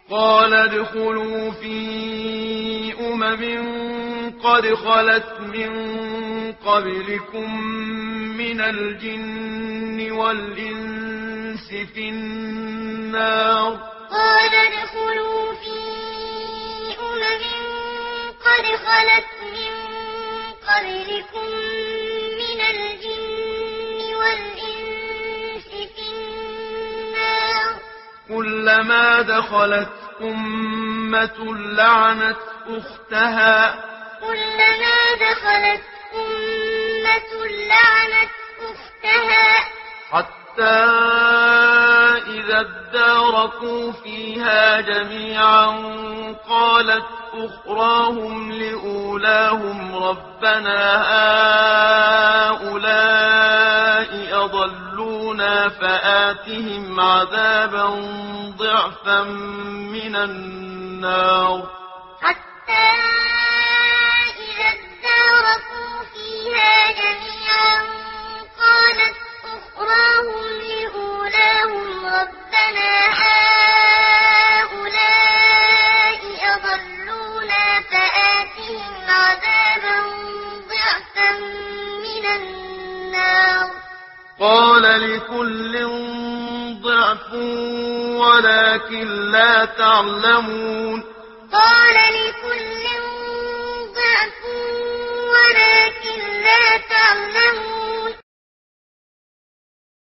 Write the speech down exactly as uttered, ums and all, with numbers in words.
قال ادخلوا في أمم قد خلت من قبلكم من الجن والإنس في النار. قال ادخلوا في أمم قد خلت من قبلكم من الجن والإنس في النار. كلما دخلت أمة لعنت أختها كلما دخلت أمة لعنت أختها حتى إذا اداركوا فيها جميعا قالت أخراهم لأولاهم ربنا هؤلاء أضلونا فآتهم عذابا ضعفا من النار. حتى إذا اداركوا فيها جميعا قالت أخراهم لأولاهم ربنا هؤلاء أضلونا فآتهم عذابا ضعفا من النار. قال لكل ضعف ولكن لا تعلمون. قال لكل ضعف ولكن لا تعلمون.